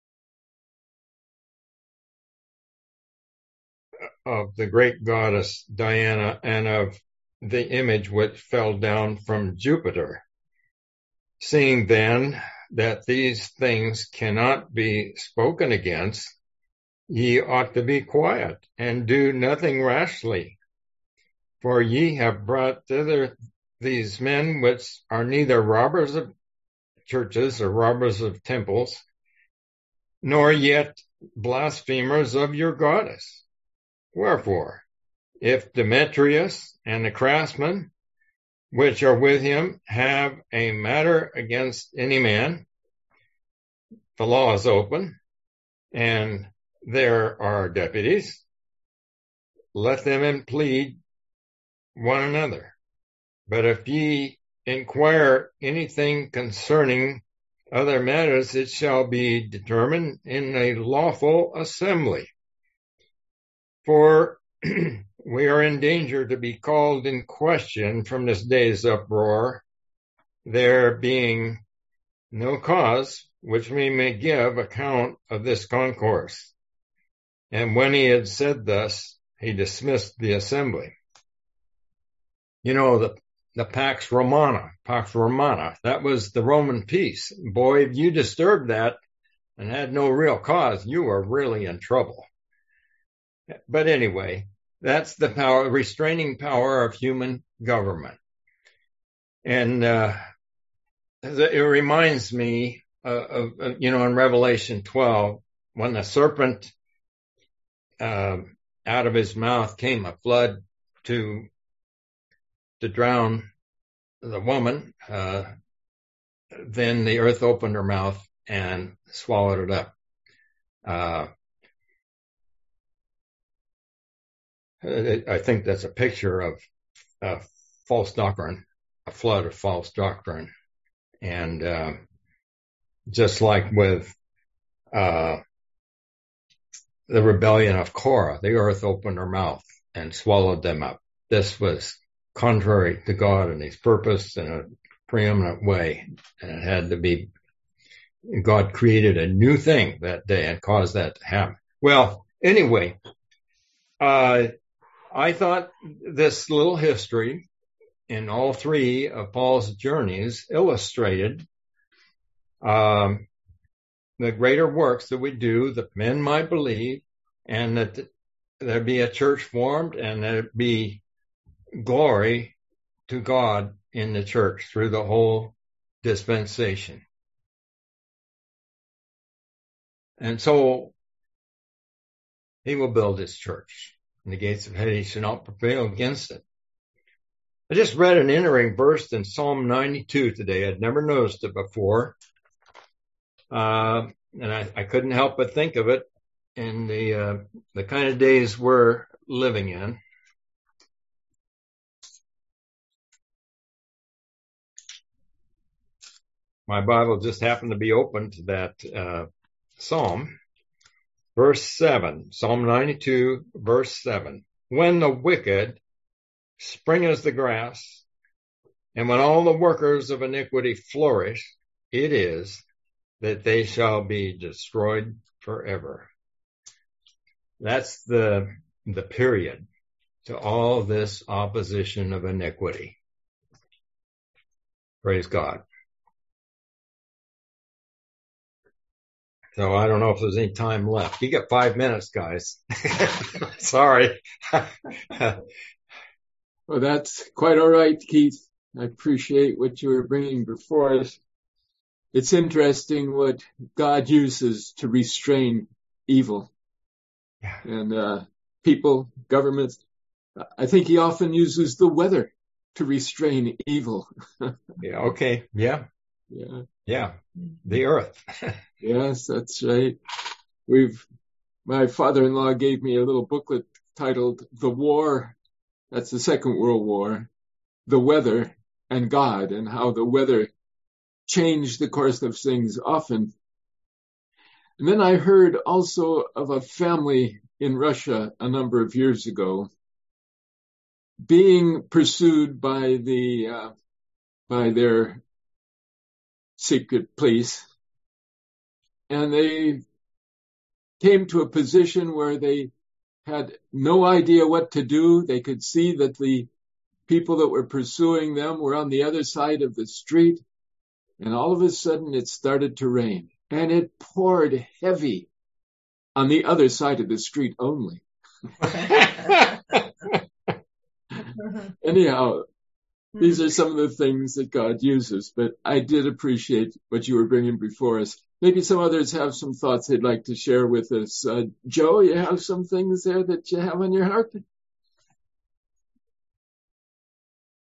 [SPEAKER 1] of the great goddess Diana and of the image which fell down from Jupiter? Seeing then that these things cannot be spoken against, ye ought to be quiet and do nothing rashly. For ye have brought thither these men which are neither robbers of churches or robbers of temples, nor yet blasphemers of your goddess. Wherefore, If Demetrius and the craftsmen which are with him have a matter against any man, the law is open, and there are deputies, let them plead one another. But if ye inquire anything concerning other matters, it shall be determined in a lawful assembly. For we are in danger to be called in question from this day's uproar, there being no cause which we may give account of this concourse. And when he had said thus, he dismissed the assembly. You know, the Pax Romana, that was the Roman peace. Boy, if you disturbed that and had no real cause, you were really in trouble. But anyway, that's the power, restraining power of human government. And it reminds me of, in Revelation 12, when the serpent, out of his mouth came a flood to drown the woman, then the earth opened her mouth and swallowed it up. I think that's a picture of false doctrine, a flood of false doctrine. And just like with the rebellion of Korah, the earth opened her mouth and swallowed them up. This was contrary to God and his purpose in a preeminent way. And it had to be, God created a new thing that day and caused that to happen. Well, anyway, I thought this little history in all three of Paul's journeys illustrated the greater works that we do, that men might believe, and that there be a church formed, and there be glory to God in the church through the whole dispensation. And so he will build his church, and the gates of Hades shall not prevail against it. I just read an entering verse in Psalm 92 today. I'd never noticed it before. And I couldn't help but think of it in the kind of days we're living in. My Bible just happened to be open to that psalm. Verse 7, Psalm 92, verse 7. When the wicked spring as the grass, and when all the workers of iniquity flourish, it is that they shall be destroyed forever. That's the period to all this opposition of iniquity. Praise God. So I don't know if there's any time left. You got 5 minutes, guys. Sorry.
[SPEAKER 3] Well, that's quite all right, Keith. I appreciate what you were bringing before us. It's interesting what God uses to restrain evil.
[SPEAKER 1] Yeah.
[SPEAKER 3] And people, governments. I think he often uses the weather to restrain evil.
[SPEAKER 1] Yeah. Okay. Yeah.
[SPEAKER 3] Yeah.
[SPEAKER 1] Yeah. The earth.
[SPEAKER 3] Yes, that's right. My father-in-law gave me a little booklet titled The War, that's the Second World War, The Weather and God, and how the weather changed the course of things often. And then I heard also of a family in Russia a number of years ago being pursued by their secret police. And they came to a position where they had no idea what to do. They could see that the people that were pursuing them were on the other side of the street. And all of a sudden it started to rain. And it poured heavy on the other side of the street only. Anyhow, these are some of the things that God uses, but I did appreciate what you were bringing before us. Maybe some others have some thoughts they'd like to share with us. Joe, you have some things there that you have on your heart?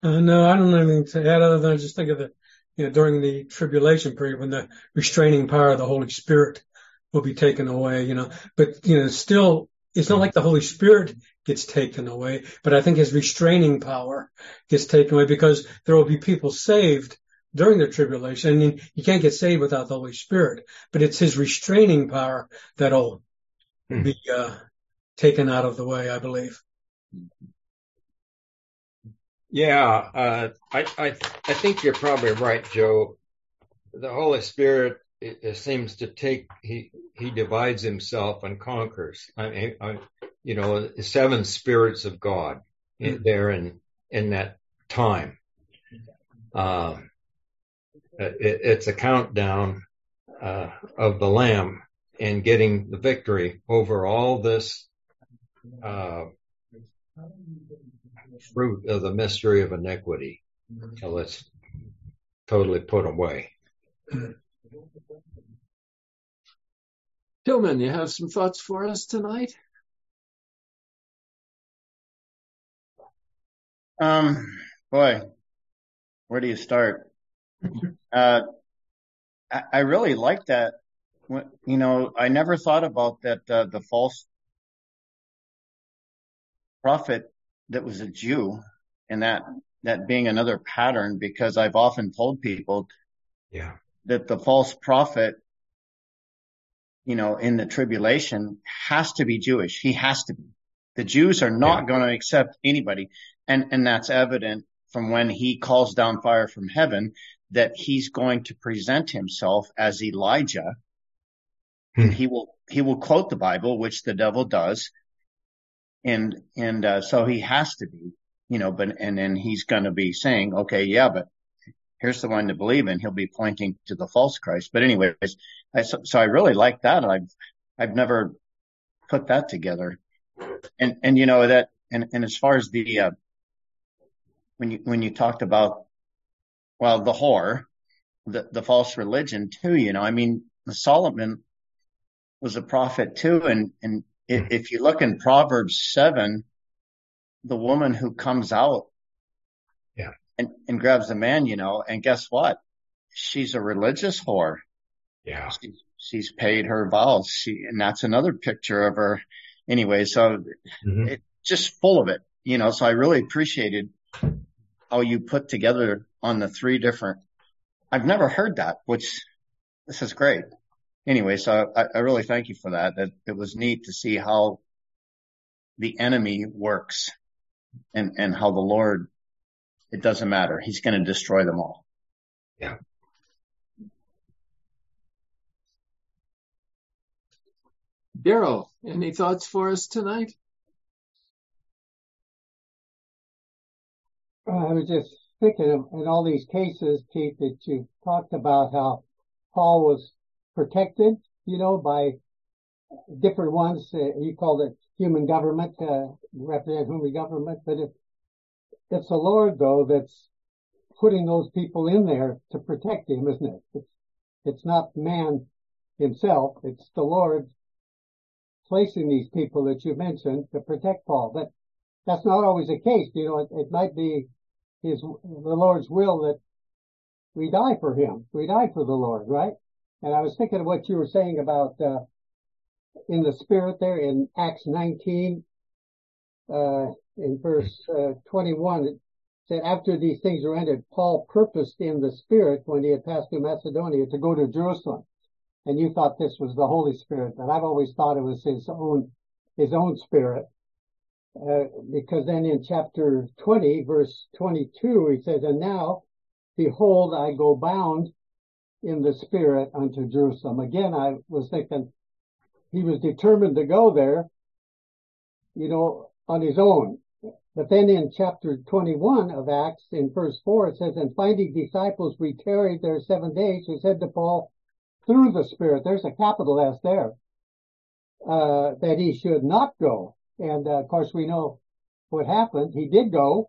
[SPEAKER 4] No, I don't have anything to add other than I just think of during the tribulation period when the restraining power of the Holy Spirit will be taken away, but, still, it's not like the Holy Spirit gets taken away, but I think his restraining power gets taken away because there will be people saved during the tribulation. I mean, you can't get saved without the Holy Spirit, but it's his restraining power that'll be taken out of the way, I believe.
[SPEAKER 1] Yeah, I think you're probably right, Joe. The Holy Spirit it seems to he divides himself and conquers. The 7 spirits of God there in that time. It's a countdown of the Lamb and getting the victory over all this fruit of the mystery of iniquity till it's totally put away.
[SPEAKER 3] Tillman, you have some thoughts for us tonight?
[SPEAKER 5] Boy, where do you start? I really like that. I never thought about that, the false prophet that was a Jew, and that being another pattern, because I've often told people that the false prophet, in the tribulation has to be Jewish. He has to be. The Jews are not going to accept anybody. And that's evident from when he calls down fire from heaven that he's going to present himself as Elijah. And he will quote the Bible, which the devil does. And so he has to be, and then he's going to be saying, okay, yeah, but here's the one to believe in. He'll be pointing to the false Christ. But anyways, so I really like that. I've never put that together. And that, and as far as the, when you talked about, well, the whore, the false religion too, Solomon was a prophet too. And if you look in Proverbs 7, the woman who comes out and grabs the man, and guess what? She's a religious whore.
[SPEAKER 1] Yeah.
[SPEAKER 5] She's paid her vows. And that's another picture of her. Anyway, so it's just full of it, so I really appreciated how you put together on the 3 different, I've never heard that, this is great. Anyway, so I really thank you for that. That it was neat to see how the enemy works and how the Lord, it doesn't matter. He's going to destroy them all.
[SPEAKER 1] Yeah.
[SPEAKER 3] Daryl, any thoughts for us tonight?
[SPEAKER 6] I was just thinking of in all these cases, Keith, that you talked about how Paul was protected, by different ones. You called it human government, represent human government. But it's the Lord, though, that's putting those people in there to protect him, isn't it? It's not man himself. It's the Lord placing these people that you mentioned to protect Paul. But that's not always the case. It might be the Lord's will that we die for him. We die for the Lord, right? And I was thinking of what you were saying about, in the Spirit there in Acts 19, in verse 21, it said, after these things were ended, Paul purposed in the Spirit when he had passed through Macedonia to go to Jerusalem. And you thought this was the Holy Spirit, but I've always thought it was his own Spirit. Because then in chapter 20, verse 22, he says, and now, behold, I go bound in the Spirit unto Jerusalem. Again, I was thinking he was determined to go there, on his own. But then in chapter 21 of Acts, in verse 4, it says, and finding disciples, we tarried there 7 days, who said to Paul, through the Spirit, there's a capital S there, that he should not go. And, of course, we know what happened. He did go.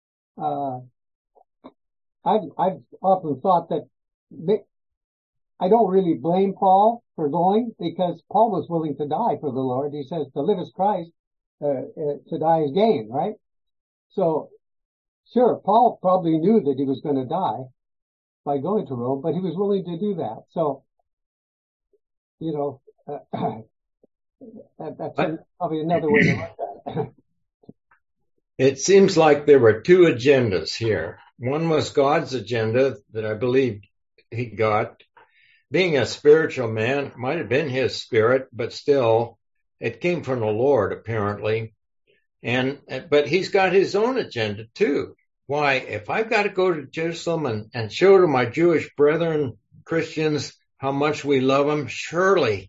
[SPEAKER 6] I've often thought that I don't really blame Paul for going, because Paul was willing to die for the Lord. He says to live is Christ, to die is gain, right? So Sure, Paul probably knew that he was going to die by going to Rome, but he was willing to do that. So, that's probably another way to look at it.
[SPEAKER 1] It seems like there were two agendas here. One was God's agenda that I believe he got. Being a spiritual man, might have been his spirit, but still, it came from the Lord, apparently. But he's got his own agenda too. Why, if I've got to go to Jerusalem and show to my Jewish brethren, Christians, how much we love them, surely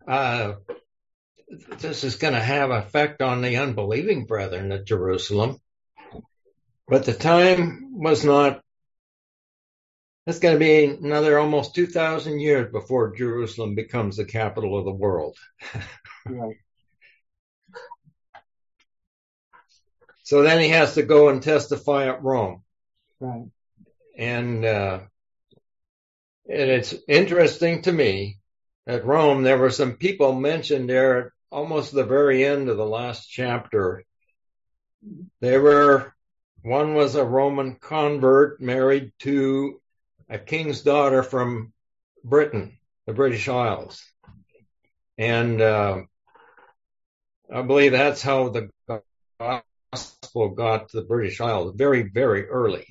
[SPEAKER 1] this is going to have effect on the unbelieving brethren at Jerusalem. But the time was not. It's going to be another almost 2,000 years before Jerusalem becomes the capital of the world.
[SPEAKER 6] Right.
[SPEAKER 1] So then he has to go and testify at Rome.
[SPEAKER 6] Right.
[SPEAKER 1] And it's interesting to me, at Rome, there were some people mentioned there at almost the very end of the last chapter. One was a Roman convert married to a king's daughter from Britain, the British Isles. And I believe that's how the gospel got to the British Isles, very, very early.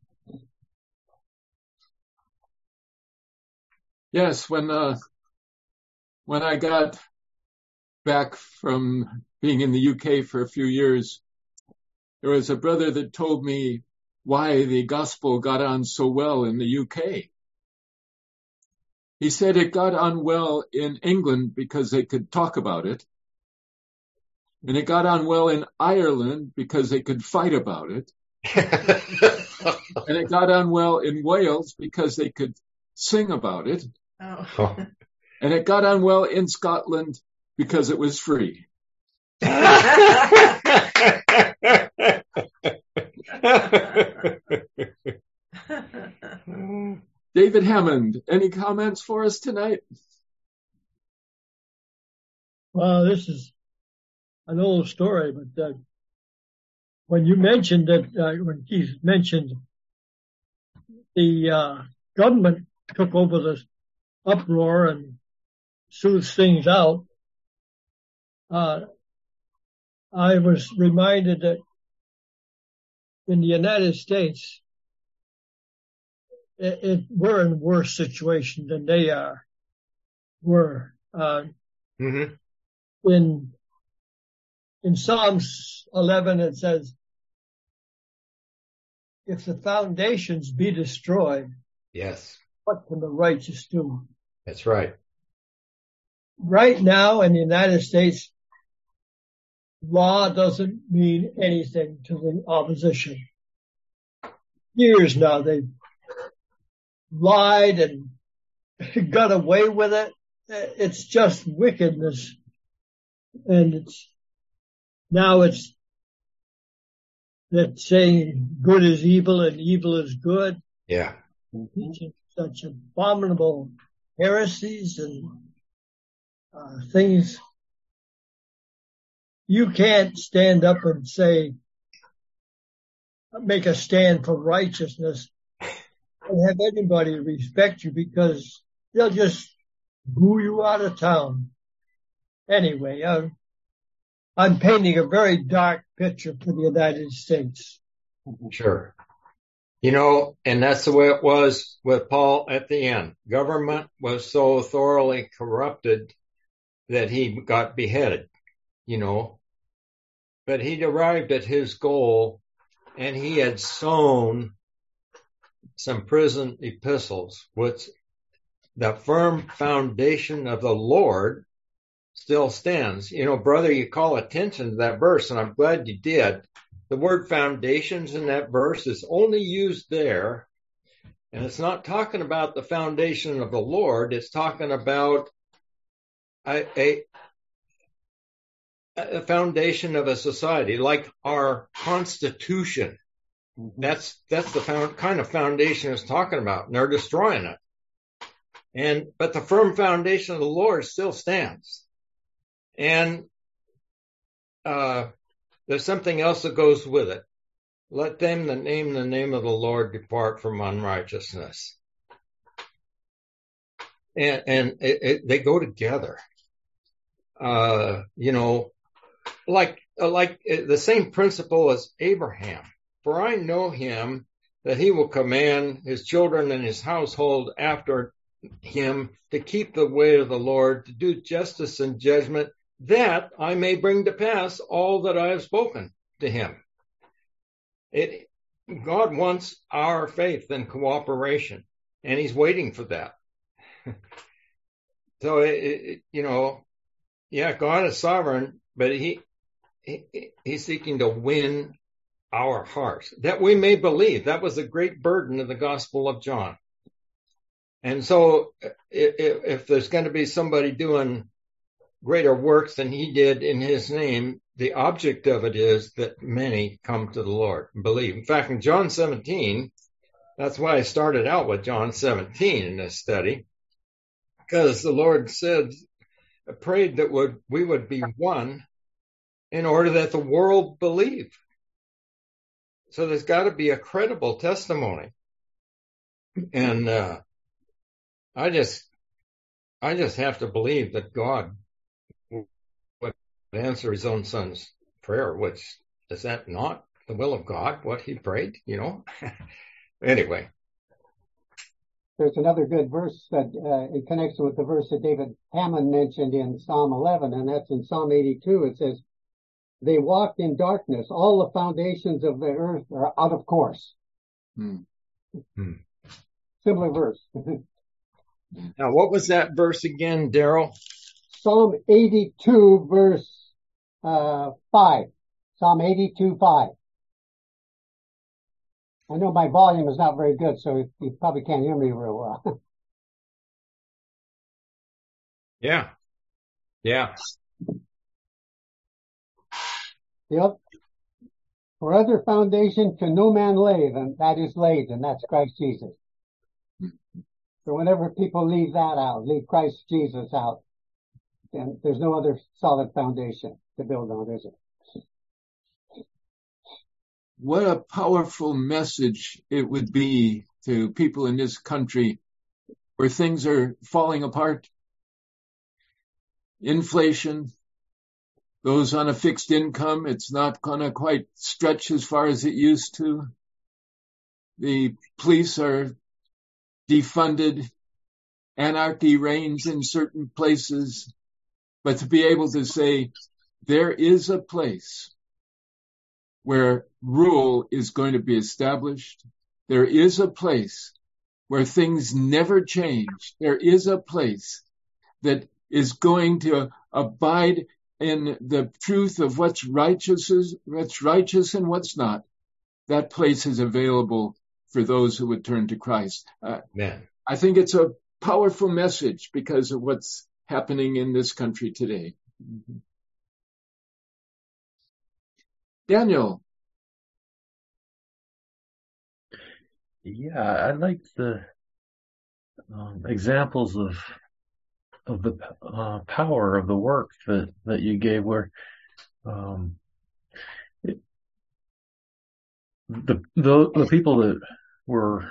[SPEAKER 3] Yes, when I got back from being in the UK for a few years, there was a brother that told me why the gospel got on so well in the UK. He said it got on well in England because they could talk about it. And it got on well in Ireland because they could fight about it. And it got on well in Wales because they could sing about it.
[SPEAKER 2] Oh.
[SPEAKER 3] And it got on well in Scotland because it was free. David Hammond, any comments for us tonight?
[SPEAKER 7] Well, this is an old story, but when you mentioned that, when Keith mentioned the government took over the uproar and soothed things out, I was reminded that in the United States, we're in a worse situation than they were.
[SPEAKER 1] Mm-hmm.
[SPEAKER 7] In Psalms 11, it says, if the foundations be destroyed,
[SPEAKER 1] yes,
[SPEAKER 7] what can the righteous do?
[SPEAKER 1] That's right.
[SPEAKER 7] Right now in the United States, law doesn't mean anything to the opposition. Years now they've lied and got away with it. It's just wickedness. And it's that saying good is evil and evil is good.
[SPEAKER 1] Yeah.
[SPEAKER 7] Teaching such abominable heresies and things. You can't stand up and say, make a stand for righteousness and have anybody respect you, because they'll just boo you out of town. Anyway, I'm painting a very dark picture for the United States.
[SPEAKER 1] Sure. And that's the way it was with Paul at the end. Government was so thoroughly corrupted that he got beheaded, but he'd arrived at his goal, and he had sown some prison epistles, which the firm foundation of the Lord still stands. Brother, you call attention to that verse, and I'm glad you did. The word foundations in that verse is only used there, and it's not talking about the foundation of the Lord. It's talking about a foundation of a society, like our Constitution. That's the kind of foundation it's talking about, and they're destroying it. But the firm foundation of the Lord still stands. And there's something else that goes with it. let them that name the name of the Lord depart from unrighteousness. And they go together. Like the same principle as Abraham. For I know him that he will command his children and his household after him to keep the way of the Lord, to do justice and judgment, that I may bring to pass all that I have spoken to him. God wants our faith and cooperation, and he's waiting for that. So, God is sovereign, but he's seeking to win our hearts, that we may believe. That was a great burden of the Gospel of John. And so if there's going to be somebody doing greater works than he did in his name, the object of it is that many come to the Lord and believe. In fact, in John 17, that's why I started out with John 17 in this study, because the Lord prayed that we would be one in order that the world believe. So there's got to be a credible testimony. And I just have to believe that God would answer his own son's prayer, which is that not the will of God, what he prayed, Anyway.
[SPEAKER 6] There's another good verse that it connects with the verse that David Hammond mentioned in Psalm 11, and that's in Psalm 82. It says, they walked in darkness. All the foundations of the earth are out of course. Similar verse.
[SPEAKER 1] Now, what was that verse again, Daryl?
[SPEAKER 6] Psalm 82, verse 5. Psalm 82, 5. I know my volume is not very good, so you probably can't hear me real well.
[SPEAKER 1] Yeah.
[SPEAKER 6] Yep. For other foundation can no man lay, and that is laid, and that's Christ Jesus. So whenever people leave Christ Jesus out, then there's no other solid foundation to build on, is it?
[SPEAKER 3] What a powerful message it would be to people in this country where things are falling apart. Inflation, those on a fixed income, it's not going to quite stretch as far as it used to. The police are defunded. Anarchy reigns in certain places. But to be able to say, there is a place where rule is going to be established. There is a place where things never change. There is a place that is going to abide in the truth of what's righteous and what's not. That place is available for those who would turn to Christ. I think it's a powerful message because of what's happening in this country today. Daniel.
[SPEAKER 8] Yeah, I like the examples of the power of the work that you gave, where the people that were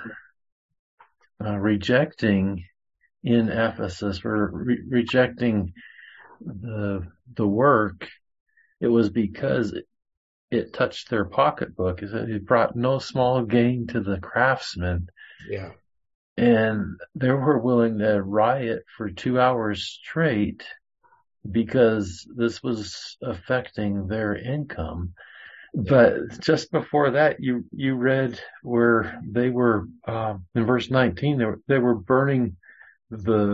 [SPEAKER 8] rejecting in Ephesus were rejecting the work. It was because it touched their pocketbook. It brought no small gain to the craftsmen.
[SPEAKER 1] Yeah.
[SPEAKER 8] And they were willing to riot for 2 hours straight because this was affecting their income. But just before that, you read where they were, in verse 19, they were burning they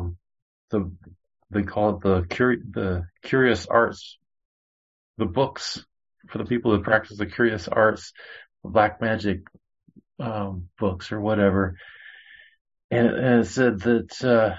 [SPEAKER 8] call it the curious arts, the books for the people who practice the curious arts, black magic, books or whatever. And it said that,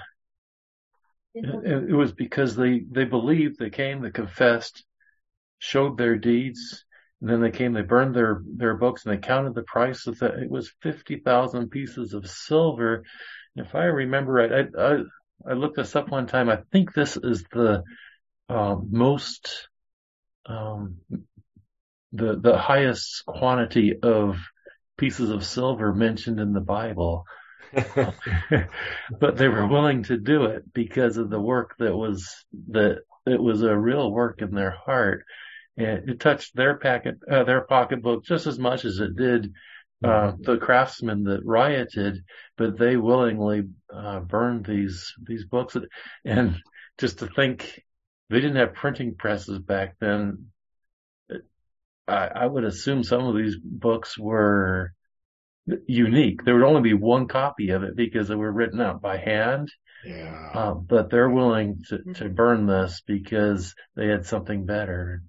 [SPEAKER 8] it was because they believed, they came, they confessed, showed their deeds, and then they came, they burned their books, and they counted the price of that. It was 50,000 pieces of silver. If I remember right, I looked this up one time. I think this is the most the highest quantity of pieces of silver mentioned in the Bible. But they were willing to do it because of the work it was a real work in their heart. And it touched their pocketbook just as much as it did the craftsmen that rioted, but they willingly burned these books. And just to think, they didn't have printing presses back then. I would assume some of these books were unique. There would only be one copy of it because they were written out by hand.
[SPEAKER 1] Yeah.
[SPEAKER 8] But they're willing to burn this because they had something better.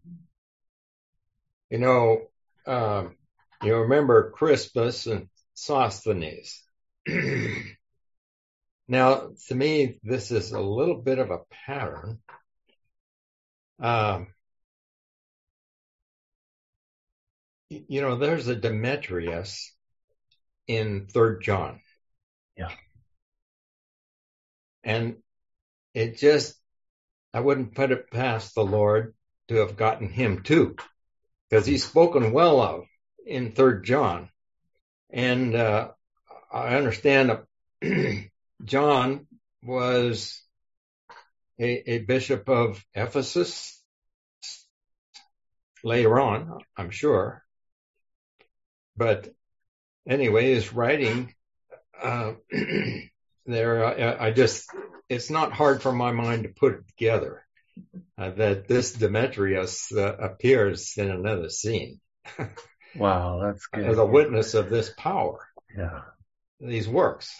[SPEAKER 1] You remember Crispus and Sosthenes. Now, to me, this is a little bit of a pattern. There's a Demetrius in 3rd John.
[SPEAKER 8] Yeah.
[SPEAKER 1] And I wouldn't put it past the Lord to have gotten him too, because he's spoken well of in 3rd John. And I understand John was a bishop of Ephesus later on, I'm sure. But anyway, his writing there, it's not hard for my mind to put it together that this Demetrius appears in another scene.
[SPEAKER 8] Wow, that's good.
[SPEAKER 1] As a witness of this power.
[SPEAKER 8] Yeah.
[SPEAKER 1] These works.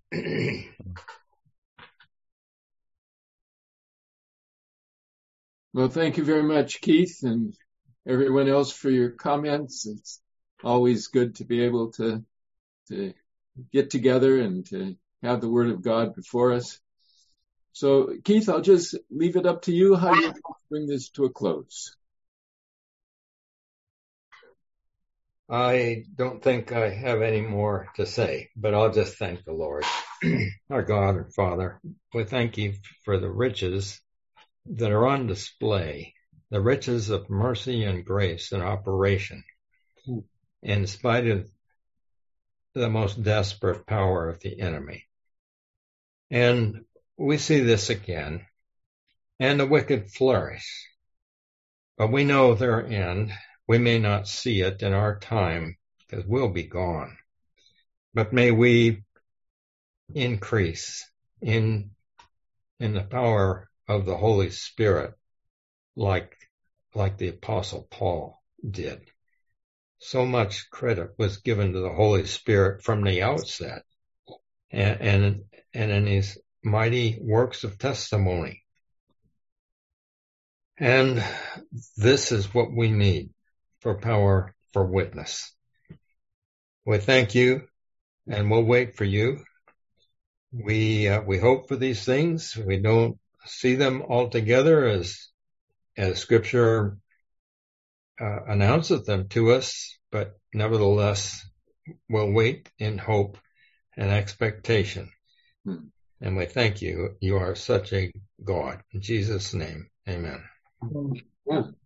[SPEAKER 3] Well, thank you very much, Keith, and everyone else for your comments. It's always good to be able to get together and to have the Word of God before us. So, Keith, I'll just leave it up to you how you bring this to a close.
[SPEAKER 1] I don't think I have any more to say, but I'll just thank the Lord. Our God and Father, we thank you for the riches that are on display, the riches of mercy and grace in operation, in spite of the most desperate power of the enemy. And we see this again, and the wicked flourish. But we know their end. We may not see it in our time, because we'll be gone. But may we increase in the power of the Holy Spirit, like the Apostle Paul did. So much credit was given to the Holy Spirit from the outset, and in his mighty works of testimony. And this is what we need for power for witness. We thank you, and we'll wait for you. We hope for these things. We don't see them altogether as Scripture announces them to us, but nevertheless, we'll wait in hope and expectation. And we thank you. You are such a God. In Jesus' name, amen.
[SPEAKER 3] Yeah.